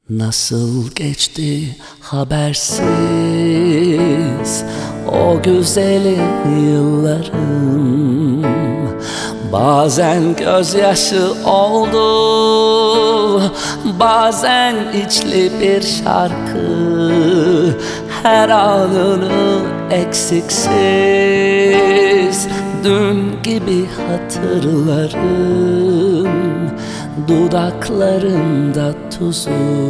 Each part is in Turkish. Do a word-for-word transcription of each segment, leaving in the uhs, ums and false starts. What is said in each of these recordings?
Nasıl geçti habersiz o güzelim yıllarım. Bazen gözyaşı oldu, bazen içli bir şarkı. Her anını eksiksiz dün gibi hatırlarım. Dudaklarında tuzu,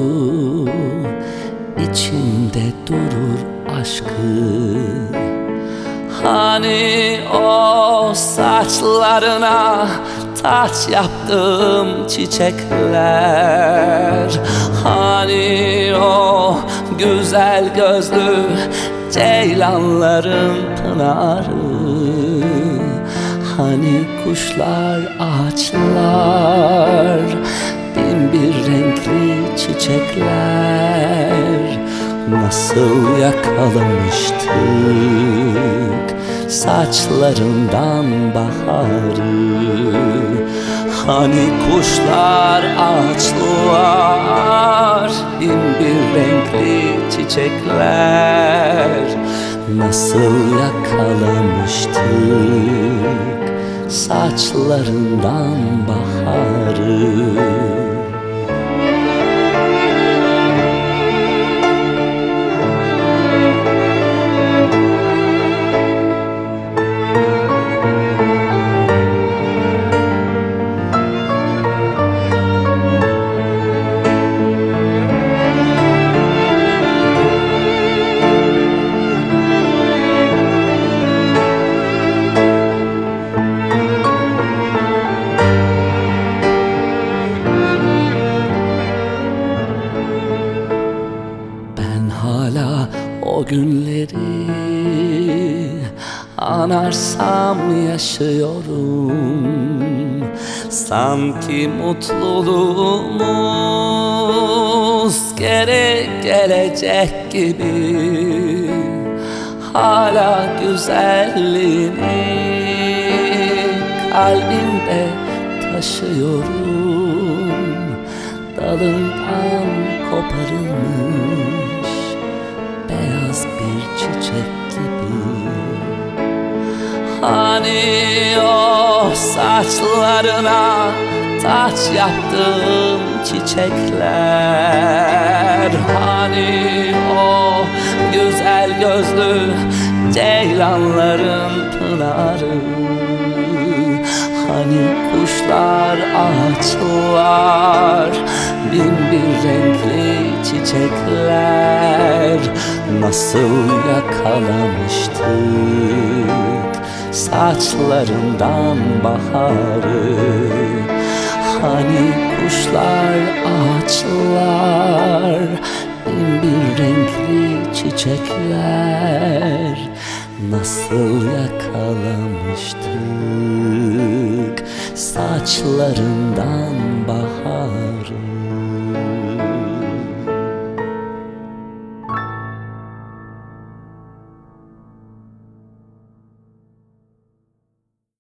içimde durur aşkı. Hani o saçlarına taç yaptığım çiçekler, hani o güzel gözlü ceylanların pınarı, hani kuşlar, ağaçlar, bin bir renkli çiçekler. Nasıl yakalamıştık saçlarından baharı. Hani kuşlar, ağaçlar, bin bir renkli çiçekler. Nasıl yakalamıştık saçlarından baharı. Hala o günleri anarsam yaşıyorum. Sanki mutluluğumuz geri gelecek gibi. Hala güzelliğini kalbimde taşıyorum. Dalından koparılmış beyaz bir çiçek gibi. Hani o saçlarına taç yaptığım çiçekler, hani o güzel gözlü ceylanların pınarı, hani kuşlar, ağaçlar, bin bir renkli çiçekler. Nasıl yakalamıştık saçlarından baharı. Hani kuşlar, ağaçlar, bin bir renkli çiçekler. Nasıl yakalamıştık saçlarından baharı.